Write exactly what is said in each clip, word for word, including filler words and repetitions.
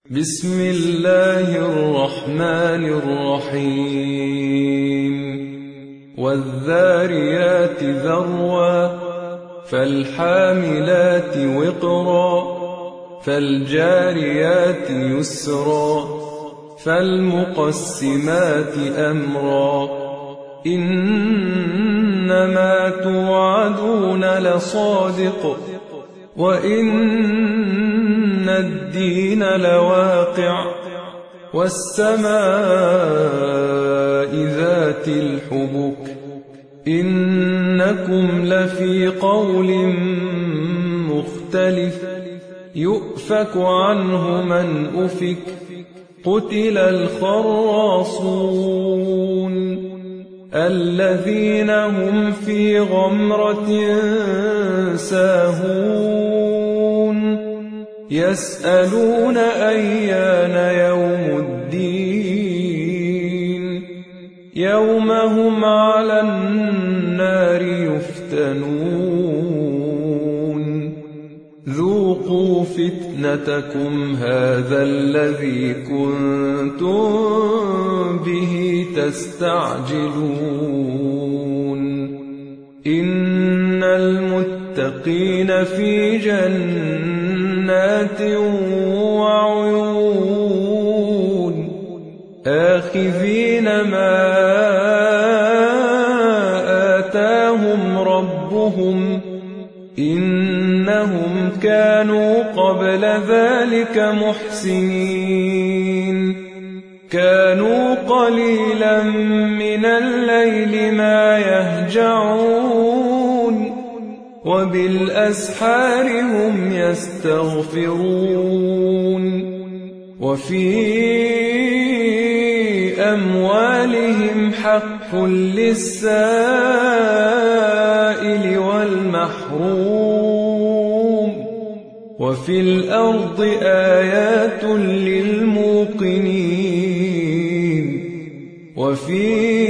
بسم الله الرحمن الرحيم والذاريات ذروا فالحاملات وقرا فالجاريات يسرا فالمقسمات أمرا إنما توعدون لصادق وإن الدين لواقع والسماء ذات الحبك إنكم لفي قول مختلف يؤفك عنه من أفك قتل الخراصون الذين هم في غمرة ساهون يسألون أيان يوم الدين يوم هم على النار يفتنون ذوقوا فتنتكم هذا الذي كنتم به تستعجلون إن المتقين في جنات وعيون آخذين ما آتاهم ربهم إنهم كانوا قبل ذلك محسنين كانوا قليلا من الليل ما يهجعون وبالأسحار هم يستغفرون وفي أموالهم حق للسائل والمحروم وفي الأرض آيات للموقنين وفي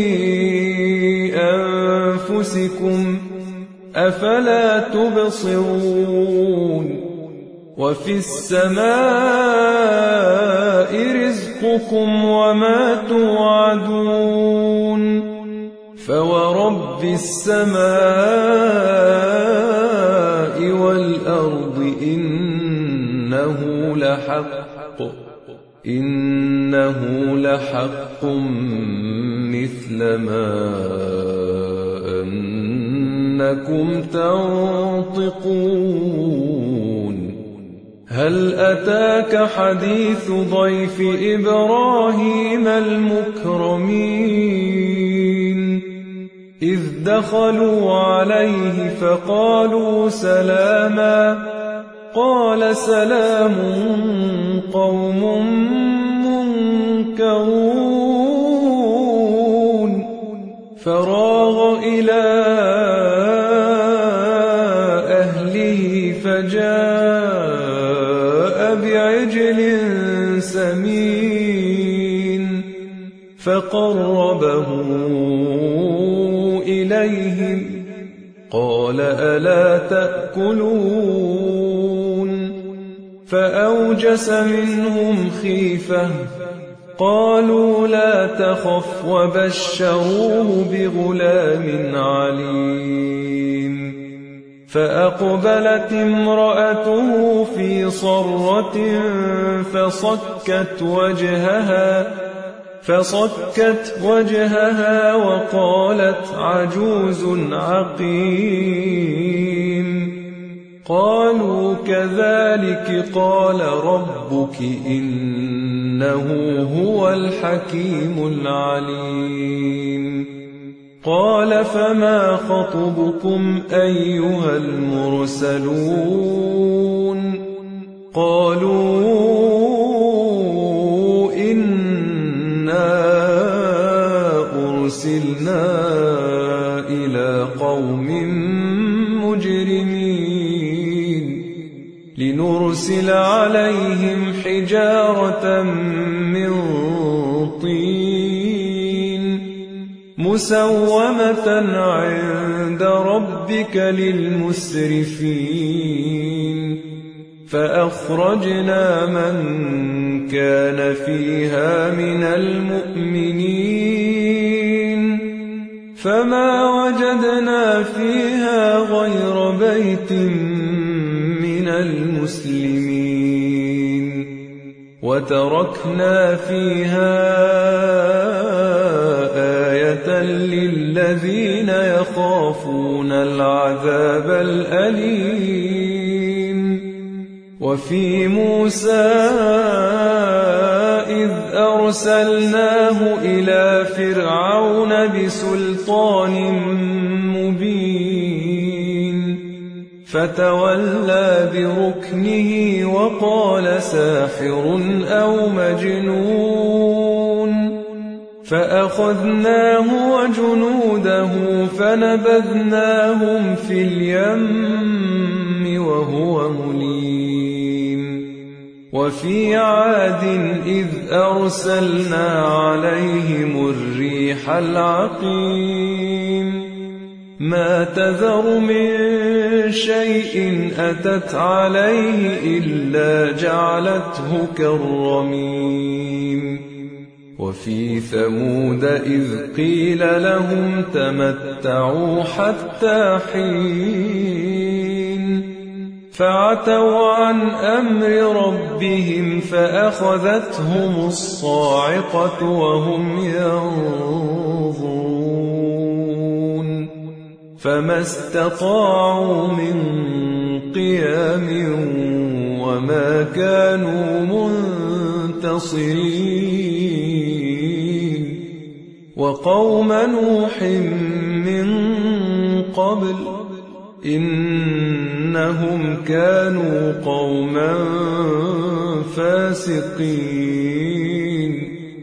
أنفسكم أفلا تبصرون وفي السماء رزقكم وما توعدون فورب السماء والأرض إنه لحق إنه لحق مثل ما أنكم تنطقون هل أتاك حديث ضيف إبراهيم المكرمين إذ دخلوا عليه فقالوا سلاما قال سلام قوم منكرون فراغ إلى أهله فجاء بعجل سمين فقربه إليهم قال ألا تأكلون فأوجس منهم خيفة قالوا لا تخف وبشروه بغلام عليم فأقبلت امرأته في صرة فصكت وجهها فصكت وجهها وقالت عجوز عقيم قالوا كذلك قال ربك إنه هو الحكيم العليم قال فما خطبكم أيها المرسلون قالوا إنا أرسلنا إلى قوم مجرمين لنرسل عليهم حجارة من طين مسومة عند ربك للمسرفين فأخرجنا من كان فيها من المؤمنين فما وجدنا فيها غير بيت من المسلمين وتركنا فيها آية للذين يخافون العذاب الأليم وفي موسى إذ أرسلناه إلى فرعون بسلطان مبين فتولى بركنه وقال ساحر أو مجنون فأخذناه وجنوده فنبذناهم في اليم وهو مليم وفي عاد إذ أرسلنا عليهم الريح العقيم ما تذر من شيء أتت عليه إلا جعلته كالرميم وفي ثمود إذ قيل لهم تمتعوا حتى حين فعتوا عن أمر ربهم فأخذتهم الصاعقة وهم ينظرون فما استطاعوا من قيام وما كانوا منتصرين وقوم نوح من قبل إنهم كانوا قوما فاسقين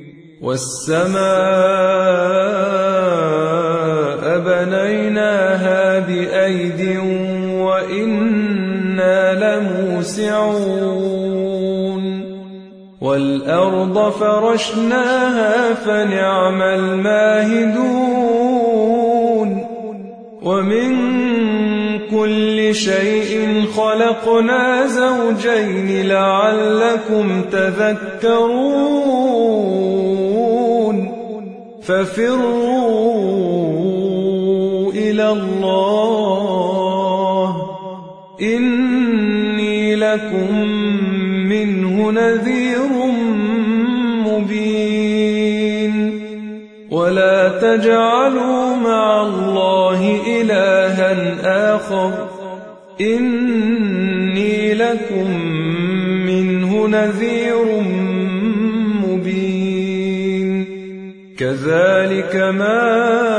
والسماء بنيناها بأيد وإنا لموسعون والأرض فرشناها فنعم الماهدون ومن كل شيء خلقنا زوجين لعلكم تذكرون ففروا إلى الله إني لكم منه نذير مبين ولا تجعلوا مع الله إلها آخر إني لكم منه نذير مبين كذلك ما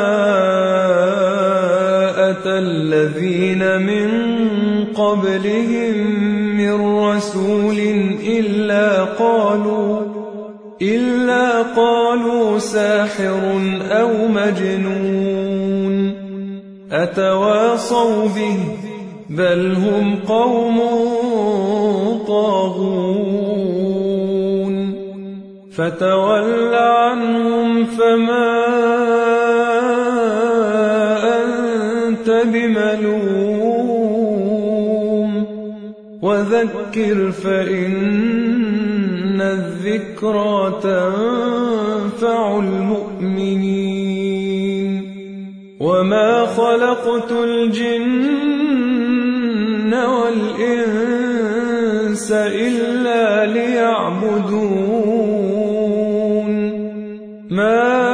أتى الذين من قبلهم من رسول إلا قالوا إلا قالوا ساحر أو مجنون أتواصوا به بل هم قوم طاغون فتول عنهم فما أنت بملوم وذكر فإن الذكرى تنفع المؤمنين وما خلقت الجن والإنس إلا ليعبدون ما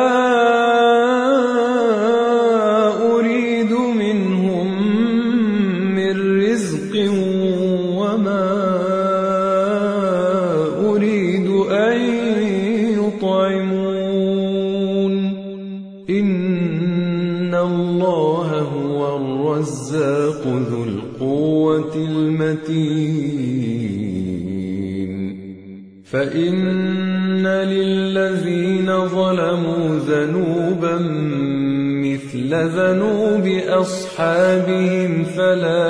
أريد منهم من رزق وما أريد أن يطعمون إن الله هو الرزاق ذو القوة المتين فإن للذين ظلموا ذنوبا مثل ذنوب أصحابهم فلا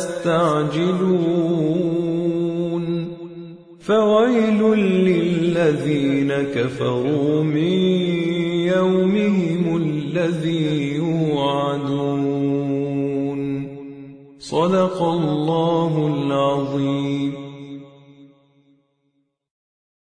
يستعجلون فويل للذين كفروا من يومهم الذي يوعدون صدق الله العظيم.